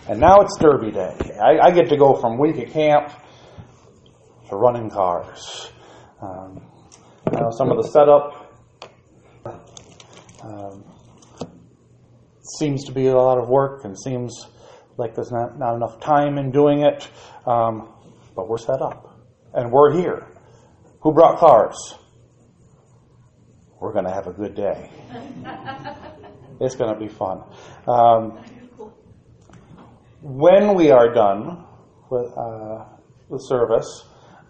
And now it's Derby Day. I get to go from week at camp to running cars. Some of the setup seems to be a lot of work and seems like there's not enough time in doing it. But we're set up. And we're here. Who brought cars? We're going to have a good day. It's going to be fun. When we are done with service,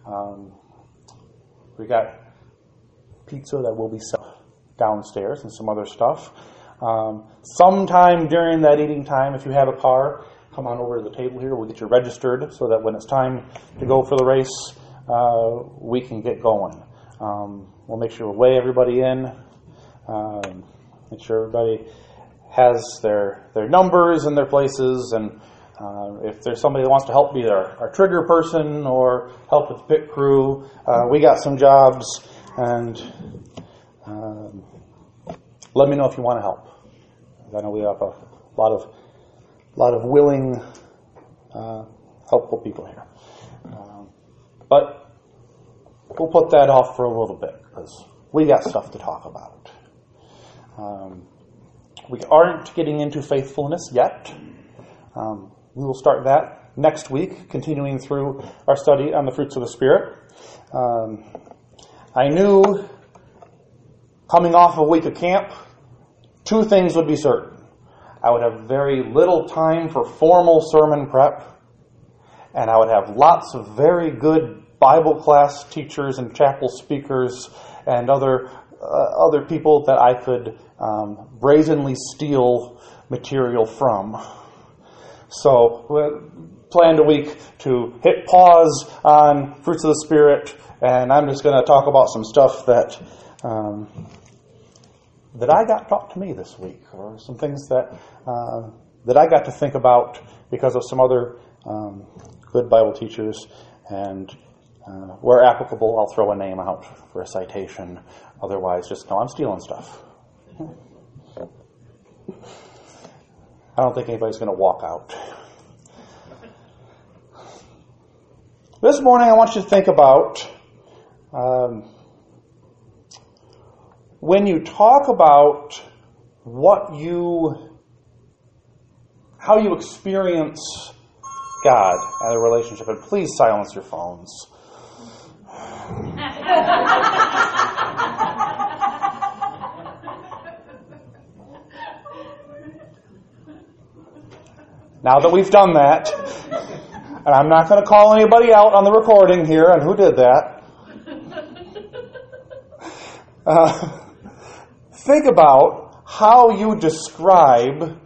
we got pizza that will be served downstairs and some other stuff. Sometime during that eating time, if you have a car, come on over to the table here. We'll get you registered so that when it's time to go for the race, we can get going. We'll make sure we weigh everybody in, make sure everybody has their numbers and their places, and if there's somebody that wants to help be our trigger person or help with the pit crew, we got some jobs, and let me know if you want to help. I know we have a lot of willing, helpful people here. But we'll put that off for a little bit because we got stuff to talk about. We aren't getting into faithfulness yet. We will start that next week, continuing through our study on the fruits of the Spirit. I knew coming off a week of camp, two things would be certain. I would have very little time for formal sermon prep, and I would have lots of very good Bible class teachers and chapel speakers and other people that I could brazenly steal material from. So we planned a week to hit pause on Fruits of the Spirit, and I'm just going to talk about some stuff that I got taught to me this week, or some things that I got to think about because of some other good Bible teachers, and where applicable, I'll throw a name out for a citation. Otherwise, just know I'm stealing stuff. I don't think anybody's going to walk out. This morning, I want you to think about when you talk about how you experience God and a relationship, and please silence your phones. Now that we've done that, and I'm not going to call anybody out on the recording here on who did that, think about how you describe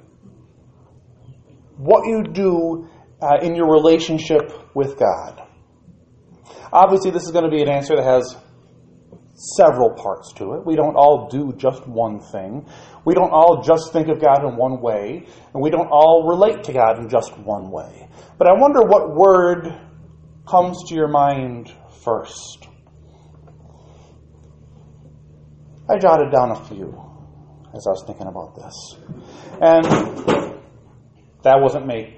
what you do in your relationship with God. Obviously, this is going to be an answer that has several parts to it. We don't all do just one thing. We don't all just think of God in one way, and we don't all relate to God in just one way. But I wonder what word comes to your mind first. I jotted down a few as I was thinking about this. And that wasn't me.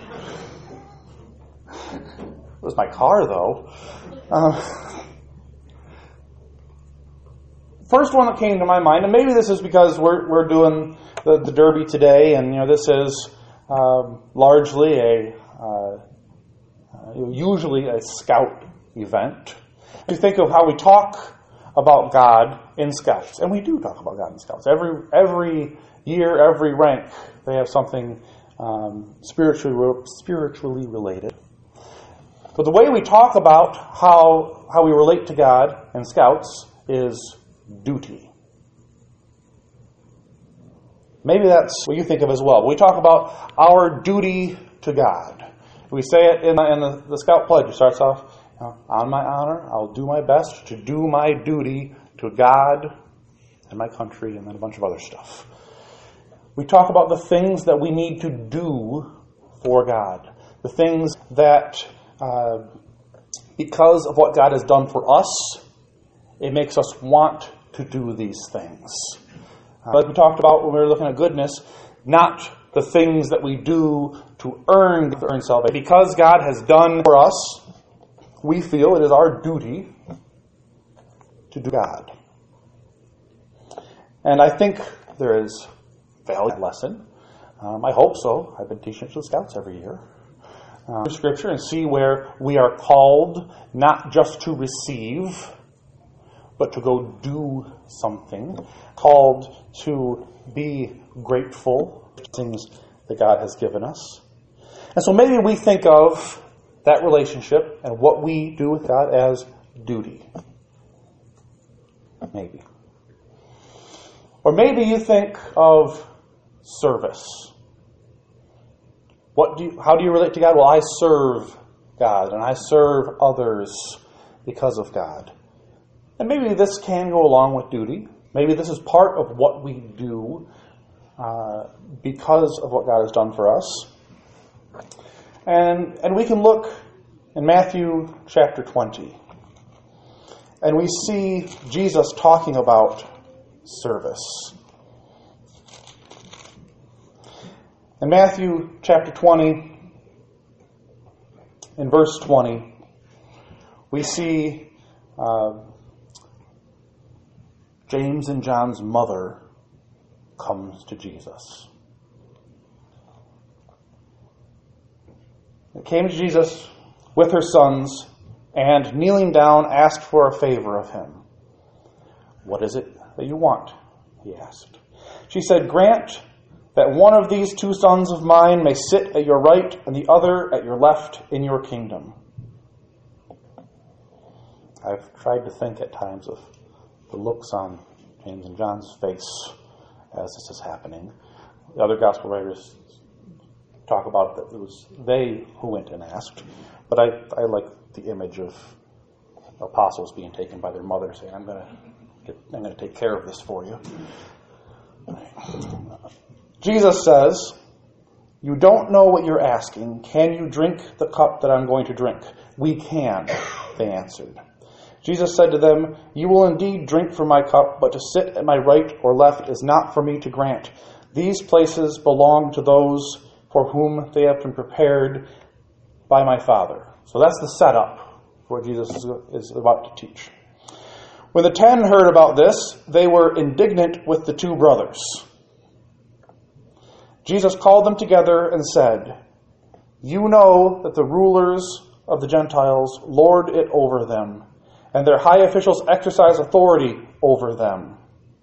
It was my car, though. First one that came to my mind, and maybe this is because we're doing the Derby today, and this is largely usually a scout event. You think of how we talk about God in Scouts, and we do talk about God in Scouts. Every year, every rank, they have something spiritually related. But the way we talk about how we relate to God in Scouts is duty. Maybe that's what you think of as well. We talk about our duty to God. We say it in the Scout Pledge. It starts off, on my honor, I'll do my best to do my duty to God and my country, and then a bunch of other stuff. We talk about the things that we need to do for God. The things that, because of what God has done for us, it makes us want to do these things. Like we talked about when we were looking at goodness, not the things that we do to earn salvation. Because God has done for us, we feel it is our duty to do God. And I think there is a valid lesson. I hope so. I've been teaching it to the Scouts every year. Scripture and see where we are called not just to receive, but to go do something. Called to be grateful for things that God has given us. And so maybe we think of that relationship and what we do with God as duty. Maybe. Or maybe you think of service. How do you relate to God? Well, I serve God and I serve others because of God. And maybe this can go along with duty. Maybe this is part of what we do because of what God has done for us. And we can look in Matthew chapter 20. And we see Jesus talking about service. In Matthew chapter 20, in verse 20, we see James and John's mother comes to Jesus. They came to Jesus with her sons, and kneeling down, asked for a favor of him. "What is it that you want?" he asked. She said, "Grant that one of these two sons of mine may sit at your right and the other at your left in your kingdom." I've tried to think at times of the looks on James and John's face as this is happening. The other gospel writers talk about that it was they who went and asked. But I like the image of apostles being taken by their mother saying, I'm going to take care of this for you. Jesus says, "You don't know what you're asking. Can you drink the cup that I'm going to drink?" "We can," they answered. Jesus said to them, "You will indeed drink from my cup, but to sit at my right or left is not for me to grant. These places belong to those for whom they have been prepared by my Father." So that's the setup for what Jesus is about to teach. When the 10 heard about this, they were indignant with the two brothers. Jesus called them together and said, "You know that the rulers of the Gentiles lord it over them, and their high officials exercise authority over them.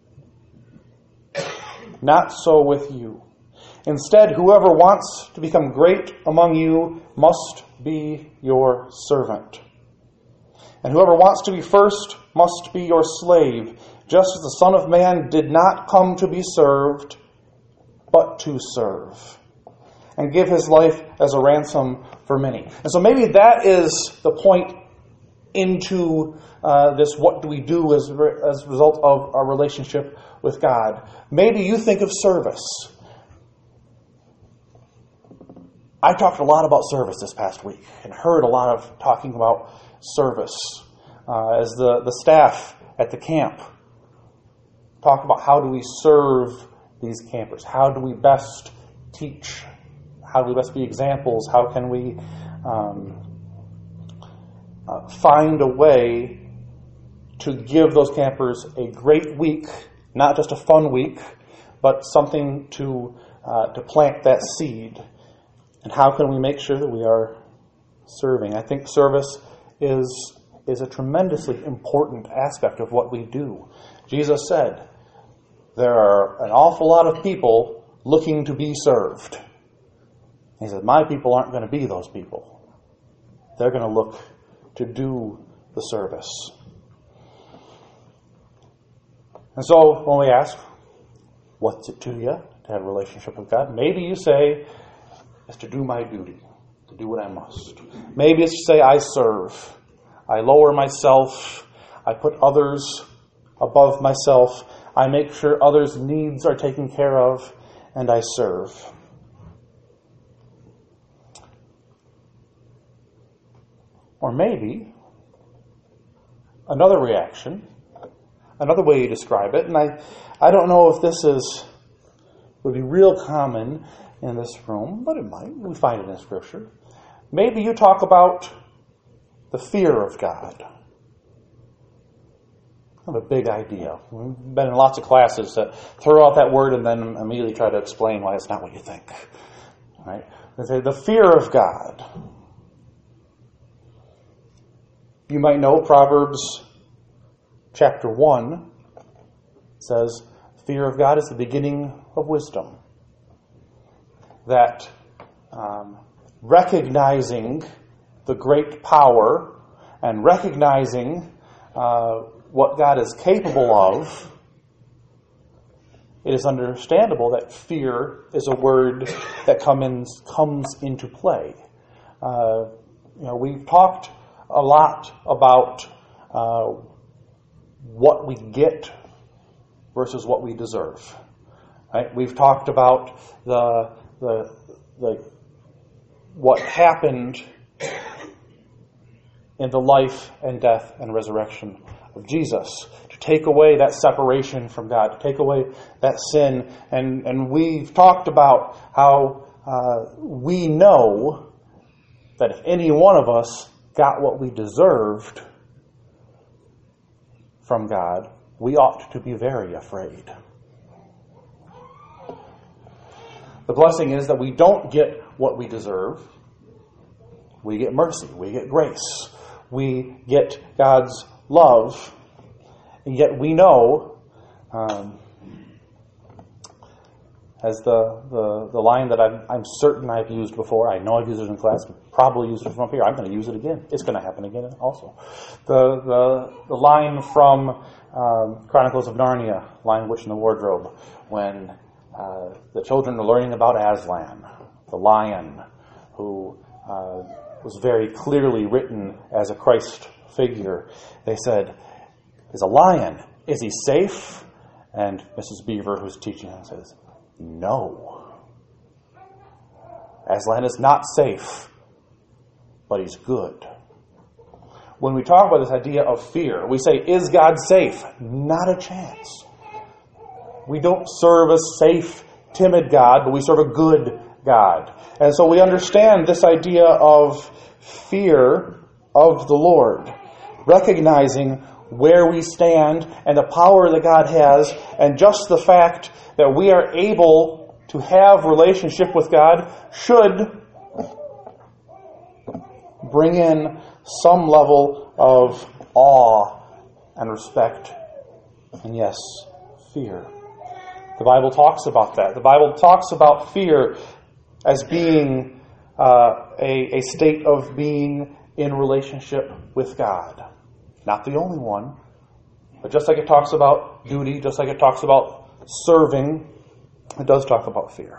Not so with you. Instead, whoever wants to become great among you must be your servant. And whoever wants to be first must be your slave, just as the Son of Man did not come to be served, but to serve, and give his life as a ransom for many." And so maybe that is the point into this, what do we do as a result of our relationship with God. Maybe you think of service. I talked a lot about service this past week and heard a lot of talking about service as the staff at the camp talk about how do we serve these campers? How do we best teach? How do we best be examples? How can we find a way to give those campers a great week, not just a fun week, but something to plant that seed? And how can we make sure that we are serving? I think service is a tremendously important aspect of what we do. Jesus said, there are an awful lot of people looking to be served. He said, my people aren't going to be those people. They're going to look to do the service. And so when we ask, what's it to you to have a relationship with God? Maybe you say, it's to do my duty, to do what I must. Maybe it's to say, I serve. I lower myself. I put others above myself. I make sure others' needs are taken care of, and I serve. Or maybe another reaction, another way you describe it, and I don't know if this would be real common in this room, but it might. We find it in Scripture. Maybe you talk about the fear of God. Kind of a big idea. We've been in lots of classes that throw out that word and then immediately try to explain why it's not what you think. Right? They say the fear of God. You might know Proverbs chapter 1 says, fear of God is the beginning of wisdom. That recognizing the great power and recognizing what God is capable of, it is understandable that fear is a word that comes into play. We've talked a lot about what we get versus what we deserve. Right? We've talked about the what happened in the life and death and resurrection of Jesus, to take away that separation from God, to take away that sin. And we've talked about how we know that if any one of us got what we deserved from God, we ought to be very afraid. The blessing is that we don't get what we deserve. We get mercy. We get grace. We get God's love. And yet we know, as the line that I'm certain I've used before, I know I've used it in class, probably used it from up here, I'm going to use it again. It's going to happen again also. The line from Chronicles of Narnia, Lion, Witch, and the Wardrobe, when the children are learning about Aslan, the lion, who was very clearly written as a Christ figure. They said, is a lion, is he safe? And Mrs. Beaver, who's teaching him, says, no. Aslan is not safe, but he's good. When we talk about this idea of fear, we say, is God safe? Not a chance. We don't serve a safe, timid God, but we serve a good God. And so we understand this idea of fear of the Lord, recognizing where we stand and the power that God has, and just the fact that we are able to have relationship with God should bring in some level of awe and respect, and yes, fear. The Bible talks about that. The Bible talks about fear as being a state of being in relationship with God. Not the only one, but just like it talks about duty, just like it talks about serving, it does talk about fear.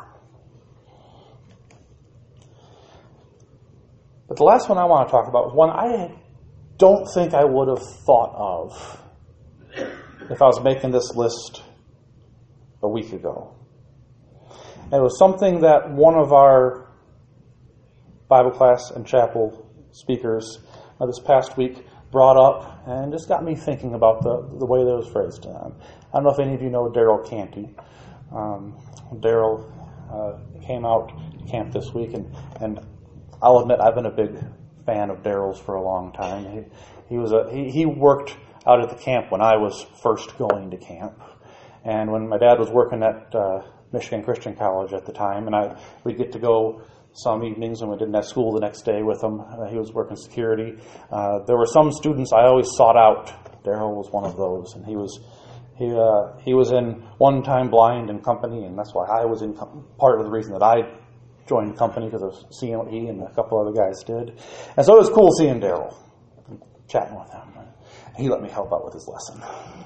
But the last one I want to talk about is one I don't think I would have thought of if I was making this list a week ago. And it was something that one of our Bible class and chapel speakers this past week brought up and just got me thinking about the way that it was phrased. I don't know if any of you know Daryl Canty. Daryl came out to camp this week, and I'll admit I've been a big fan of Daryl's for a long time. He worked out at the camp when I was first going to camp, and when my dad was working at Michigan Christian College at the time, and we'd get to go some evenings when we didn't have school the next day with him. He was working security. There were some students I always sought out. Daryl was one of those, and he was in One Time Blind and company, and that's why I was in part of the reason that I joined company, because of seeing what he and a couple other guys did. And so it was cool seeing Daryl, chatting with him. He let me help out with his lesson.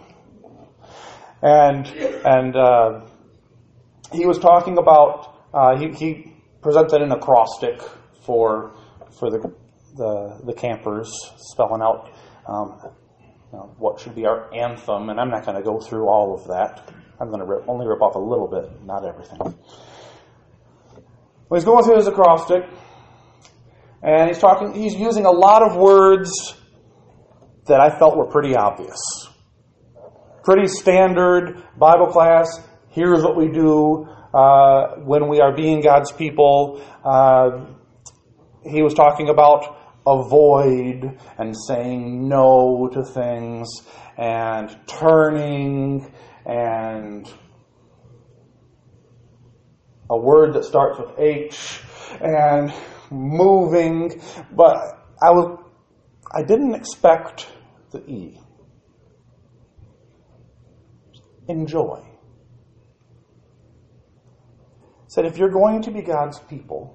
And he was talking about he presented an acrostic for the campers, spelling out what should be our anthem, and I'm not going to go through all of that. I'm going to only rip off a little bit, not everything. Well, he's going through his acrostic, and he's using a lot of words that I felt were pretty obvious. Pretty standard Bible class, here's what we do, when we are being God's people. He was talking about avoid and saying no to things and turning and a word that starts with H and moving, but I didn't expect the E. Enjoy. Said if you're going to be God's people,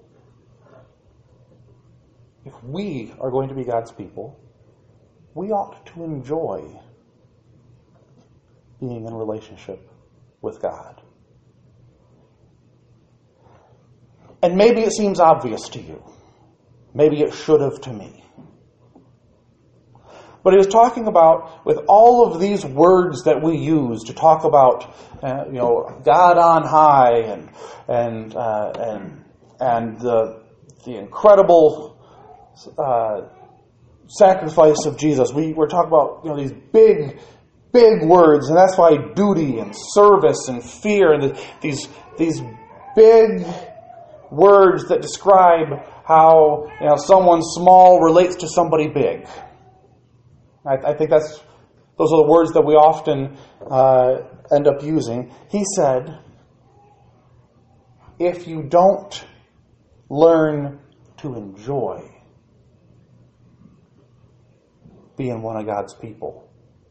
if we are going to be God's people, we ought to enjoy being in relationship with God. And maybe it seems obvious to you. Maybe it should have to me. But he was talking about, with all of these words that we use to talk about, God on high and the incredible sacrifice of Jesus. We're talking about these big words, and that's why duty and service and fear and these big words that describe how someone small relates to somebody big. I think those are the words that we often end up using. He said, if you don't learn to enjoy being one of God's people,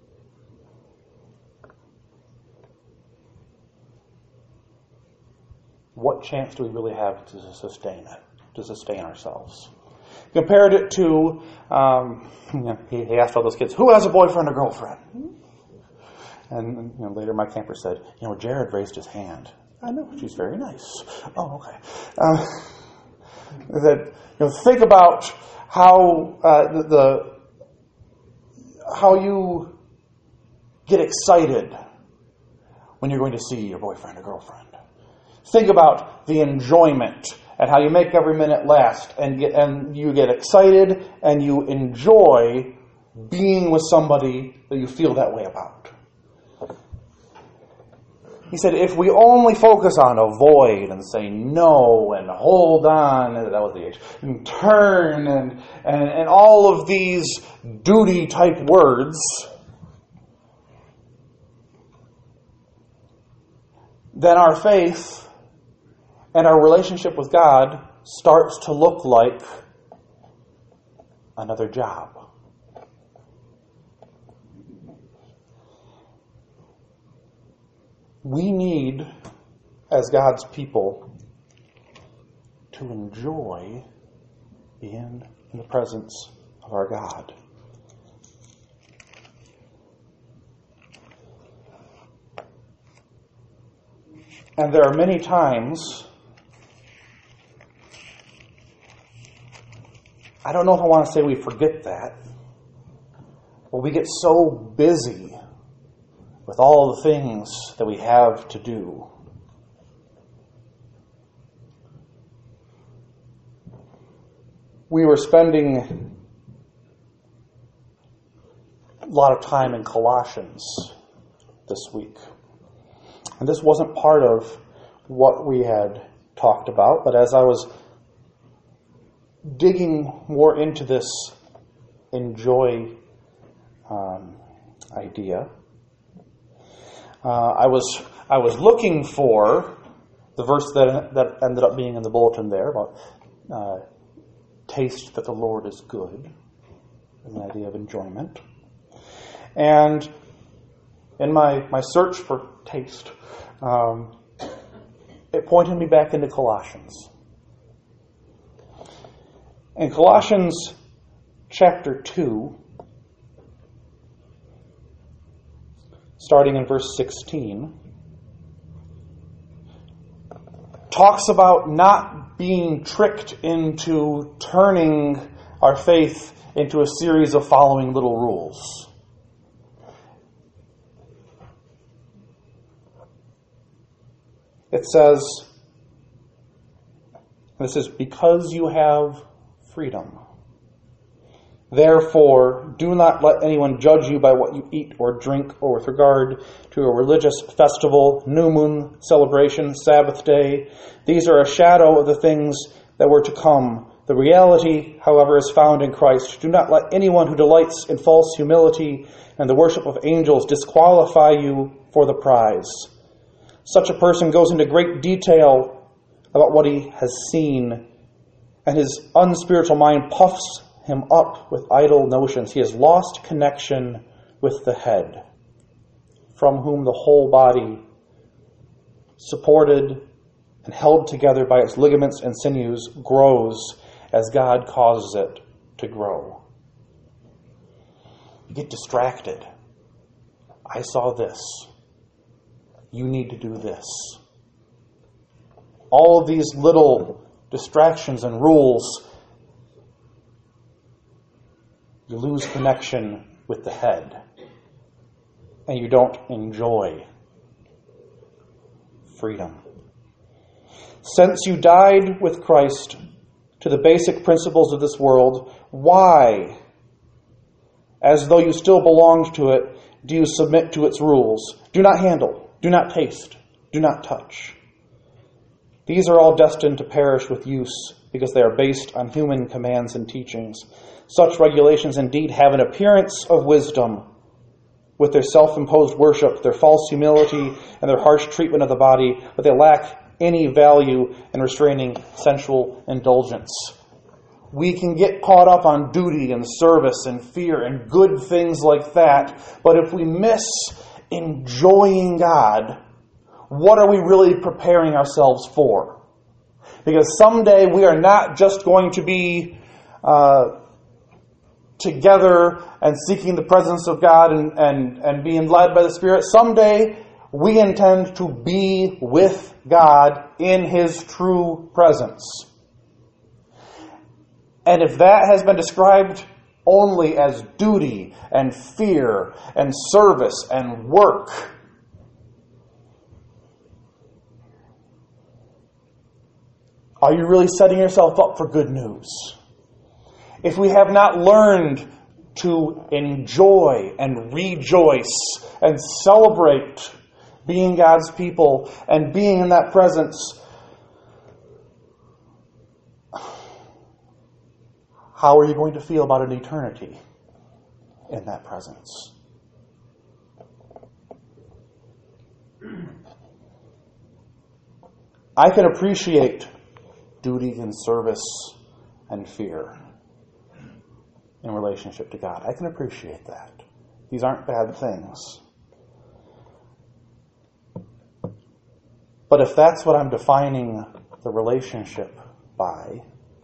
what chance do we really have to sustain it, to sustain ourselves? Compared it to, he asked all those kids, who has a boyfriend or girlfriend? And later my camper said, Jared raised his hand. I know, she's very nice. Oh, okay. Think about how how you get excited when you're going to see your boyfriend or girlfriend. Think about the enjoyment and how you make every minute last, and you get excited and you enjoy being with somebody that you feel that way about. He said, if we only focus on avoid and say no and hold on, that was the H, and turn and all of these duty type words, then our faith and our relationship with God starts to look like another job. We need, as God's people, to enjoy being in the presence of our God. And there are many times, I don't know if I want to say we forget that, but we get so busy with all the things that we have to do. We were spending a lot of time in Colossians this week. And this wasn't part of what we had talked about, but as I was digging more into this enjoy idea, I was looking for the verse that ended up being in the bulletin there about taste that the Lord is good, and the idea of enjoyment. And in my search for taste, it pointed me back into Colossians. In Colossians chapter 2, starting in verse 16, talks about not being tricked into turning our faith into a series of following little rules. It says, this is because you have freedom. Therefore, do not let anyone judge you by what you eat or drink, or with regard to a religious festival, new moon celebration, Sabbath day. These are a shadow of the things that were to come. The reality, however, is found in Christ. Do not let anyone who delights in false humility and the worship of angels disqualify you for the prize. Such a person goes into great detail about what he has seen, and his unspiritual mind puffs him up with idle notions. He has lost connection with the head, from whom the whole body, supported and held together by its ligaments and sinews, grows as God causes it to grow. You get distracted. I saw this. You need to do this. All of these little distractions and rules, you lose connection with the head, and you don't enjoy freedom. Since you died with Christ to the basic principles of this world, why, as though you still belonged to it, do you submit to its rules? Do not handle, do not taste, do not touch. These are all destined to perish with use, because they are based on human commands and teachings. Such regulations indeed have an appearance of wisdom, with their self-imposed worship, their false humility, and their harsh treatment of the body, but they lack any value in restraining sensual indulgence. We can get caught up on duty and service and fear and good things like that, but if we miss enjoying God, what are we really preparing ourselves for? Because someday we are not just going to be together and seeking the presence of God and being led by the Spirit. Someday we intend to be with God in His true presence. And if that has been described only as duty and fear and service and work, are you really setting yourself up for good news? If we have not learned to enjoy and rejoice and celebrate being God's people and being in that presence, how are you going to feel about an eternity in that presence? I can appreciate duty and service and fear in relationship to God. I can appreciate that. These aren't bad things. But if that's what I'm defining the relationship by,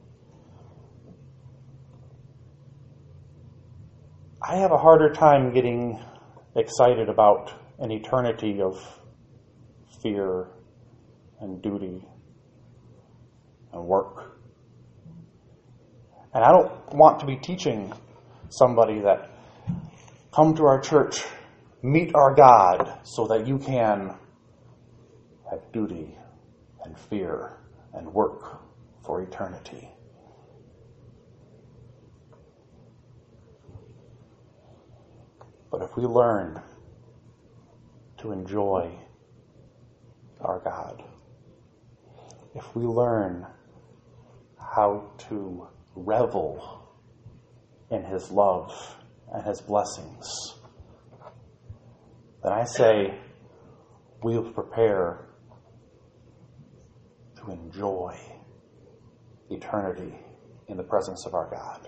I have a harder time getting excited about an eternity of fear and duty and work. And I don't want to be teaching somebody that come to our church, meet our God, so that you can have duty and fear and work for eternity. But if we learn to enjoy our God, if we learn how to revel in His love and His blessings, then I say we will prepare to enjoy eternity in the presence of our God.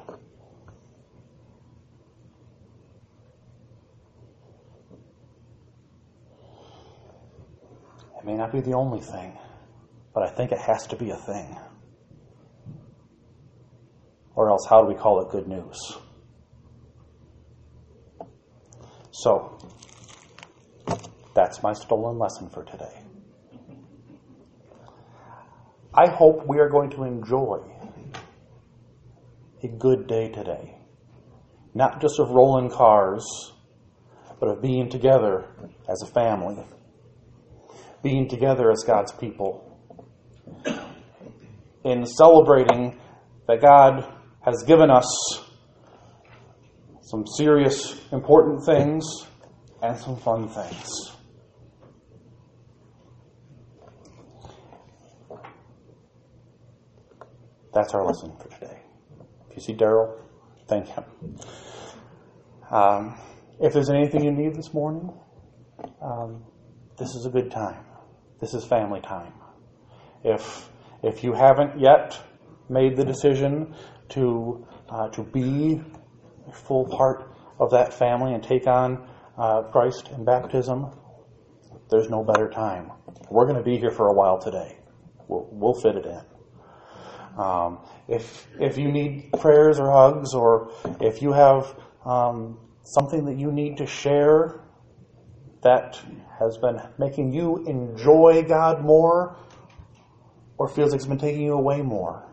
It may not be the only thing, but I think it has to be a thing. Or else, how do we call it good news? So, that's my stolen lesson for today. I hope we are going to enjoy a good day today. Not just of rolling cars, but of being together as a family. Being together as God's people. In celebrating that God has given us some serious, important things, and some fun things. That's our lesson for today. If you see Daryl, thank him. If there's anything you need this morning, this is a good time. This is family time. If you haven't yet made the decision to be a full part of that family and take on Christ in baptism, there's no better time. We're going to be here for a while today. We'll fit it in. If you need prayers or hugs, or if you have something that you need to share that has been making you enjoy God more, or feels like it's been taking you away more,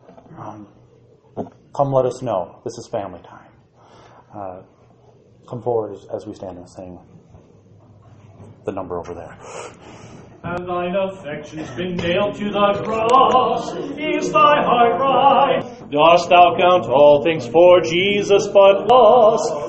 come let us know. This is family time. Come forward as we stand and sing the number over there. And thine affections been nailed to the cross, is thy heart right? Dost thou count all things for Jesus but loss?